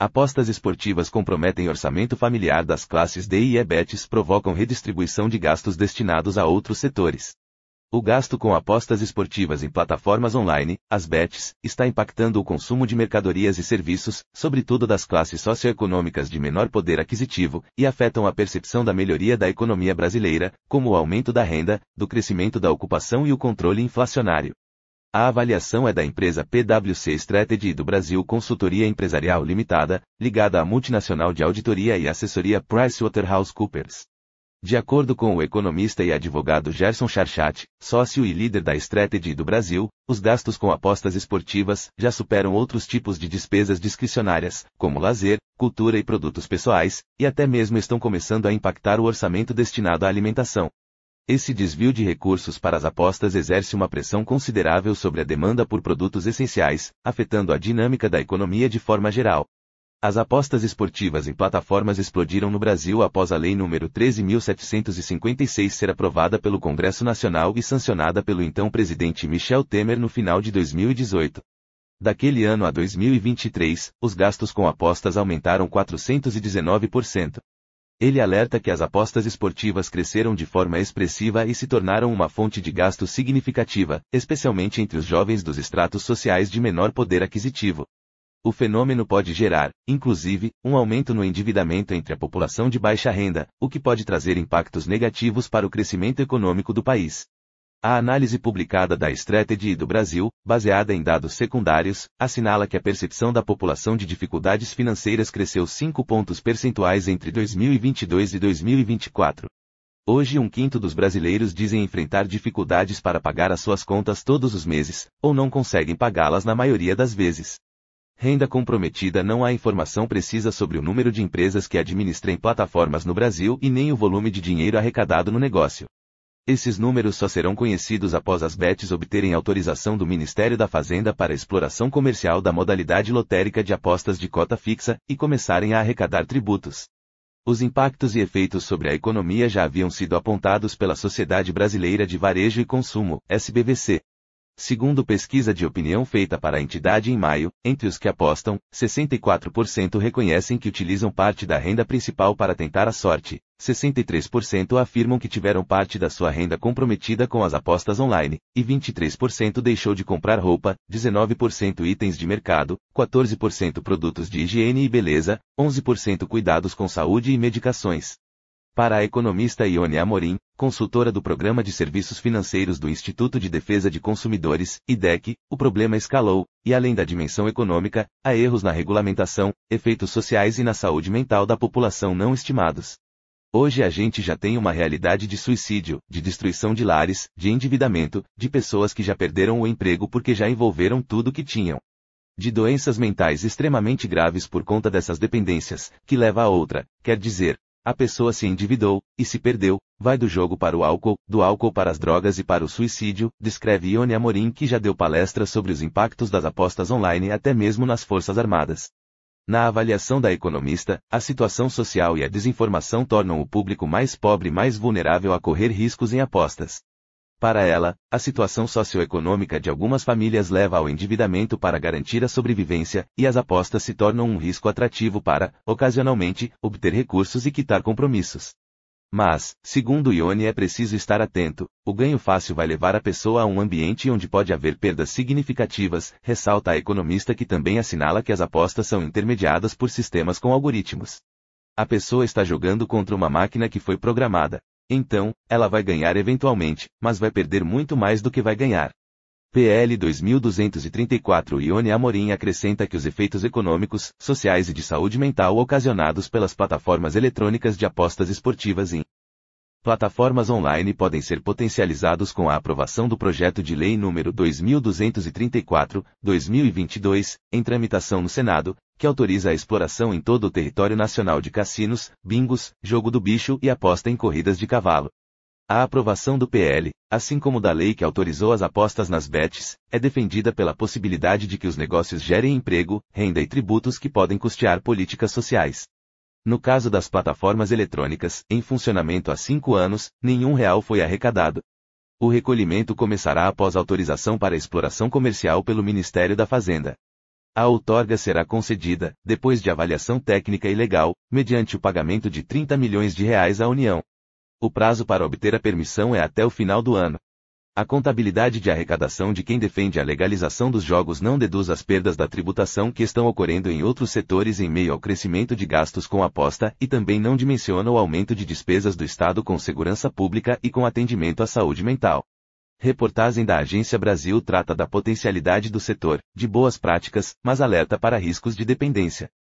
Apostas esportivas comprometem orçamento familiar das classes D e E. Bets provocam redistribuição de gastos destinados a outros setores. O gasto com apostas esportivas em plataformas online, as bets, está impactando o consumo de mercadorias e serviços, sobretudo das classes socioeconômicas de menor poder aquisitivo, e afetam a percepção da melhoria da economia brasileira, como o aumento da renda, do crescimento da ocupação e o controle inflacionário. A avaliação é da empresa PwC Strategy do Brasil Consultoria Empresarial Limitada, ligada à multinacional de auditoria e assessoria PricewaterhouseCoopers. De acordo com o economista e advogado Gerson Charchat, sócio e líder da Strategy do Brasil, os gastos com apostas esportivas já superam outros tipos de despesas discricionárias, como lazer, cultura e produtos pessoais, e até mesmo estão começando a impactar o orçamento destinado à alimentação. Esse desvio de recursos para as apostas exerce uma pressão considerável sobre a demanda por produtos essenciais, afetando a dinâmica da economia de forma geral. As apostas esportivas em plataformas explodiram no Brasil após a Lei nº 13.756 ser aprovada pelo Congresso Nacional e sancionada pelo então presidente Michel Temer no final de 2018. Daquele ano a 2023, os gastos com apostas aumentaram 419%. Ele alerta que as apostas esportivas cresceram de forma expressiva e se tornaram uma fonte de gasto significativa, especialmente entre os jovens dos estratos sociais de menor poder aquisitivo. O fenômeno pode gerar, inclusive, um aumento no endividamento entre a população de baixa renda, o que pode trazer impactos negativos para o crescimento econômico do país. A análise publicada da Strategy do Brasil, baseada em dados secundários, assinala que a percepção da população de dificuldades financeiras cresceu 5 pontos percentuais entre 2022 e 2024. Hoje 1/5 dos brasileiros dizem enfrentar dificuldades para pagar as suas contas todos os meses, ou não conseguem pagá-las na maioria das vezes. Renda comprometida. Não há informação precisa sobre o número de empresas que administram plataformas no Brasil e nem o volume de dinheiro arrecadado no negócio. Esses números só serão conhecidos após as bets obterem autorização do Ministério da Fazenda para exploração comercial da modalidade lotérica de apostas de cota fixa e começarem a arrecadar tributos. Os impactos e efeitos sobre a economia já haviam sido apontados pela Sociedade Brasileira de Varejo e Consumo, SBVC. Segundo pesquisa de opinião feita para a entidade em maio, entre os que apostam, 64% reconhecem que utilizam parte da renda principal para tentar a sorte, 63% afirmam que tiveram parte da sua renda comprometida com as apostas online, e 23% deixou de comprar roupa, 19% itens de mercado, 14% produtos de higiene e beleza, 11% cuidados com saúde e medicações. Para a economista Ione Amorim, consultora do Programa de Serviços Financeiros do Instituto de Defesa de Consumidores, IDEC, o problema escalou, e além da dimensão econômica, há erros na regulamentação, efeitos sociais e na saúde mental da população não estimados. Hoje a gente já tem uma realidade de suicídio, de destruição de lares, de endividamento, de pessoas que já perderam o emprego porque já envolveram tudo que tinham. De doenças mentais extremamente graves por conta dessas dependências, que leva a outra, quer dizer, a pessoa se endividou, e se perdeu, vai do jogo para o álcool, do álcool para as drogas e para o suicídio, descreve Ione Amorim, que já deu palestras sobre os impactos das apostas online até mesmo nas Forças Armadas. Na avaliação da economista, a situação social e a desinformação tornam o público mais pobre e mais vulnerável a correr riscos em apostas. Para ela, a situação socioeconômica de algumas famílias leva ao endividamento para garantir a sobrevivência, e as apostas se tornam um risco atrativo para, ocasionalmente, obter recursos e quitar compromissos. Mas, segundo Ione, é preciso estar atento, o ganho fácil vai levar a pessoa a um ambiente onde pode haver perdas significativas, ressalta a economista, que também assinala que as apostas são intermediadas por sistemas com algoritmos. A pessoa está jogando contra uma máquina que foi programada. Então, ela vai ganhar eventualmente, mas vai perder muito mais do que vai ganhar. PL 2234. Ione Amorim acrescenta que os efeitos econômicos, sociais e de saúde mental ocasionados pelas plataformas eletrônicas de apostas esportivas em plataformas online podem ser potencializados com a aprovação do projeto de lei número 2234/2022, em tramitação no Senado, que autoriza a exploração em todo o território nacional de cassinos, bingos, jogo do bicho e aposta em corridas de cavalo. A aprovação do PL, assim como da lei que autorizou as apostas nas bets, é defendida pela possibilidade de que os negócios gerem emprego, renda e tributos que podem custear políticas sociais. No caso das plataformas eletrônicas, em funcionamento há 5 anos, nenhum real foi arrecadado. O recolhimento começará após autorização para exploração comercial pelo Ministério da Fazenda. A outorga será concedida, depois de avaliação técnica e legal, mediante o pagamento de R$30 milhões à União. O prazo para obter a permissão é até o final do ano. A contabilidade de arrecadação de quem defende a legalização dos jogos não deduz as perdas da tributação que estão ocorrendo em outros setores em meio ao crescimento de gastos com aposta e também não dimensiona o aumento de despesas do Estado com segurança pública e com atendimento à saúde mental. Reportagem da Agência Brasil trata da potencialidade do setor, de boas práticas, mas alerta para riscos de dependência.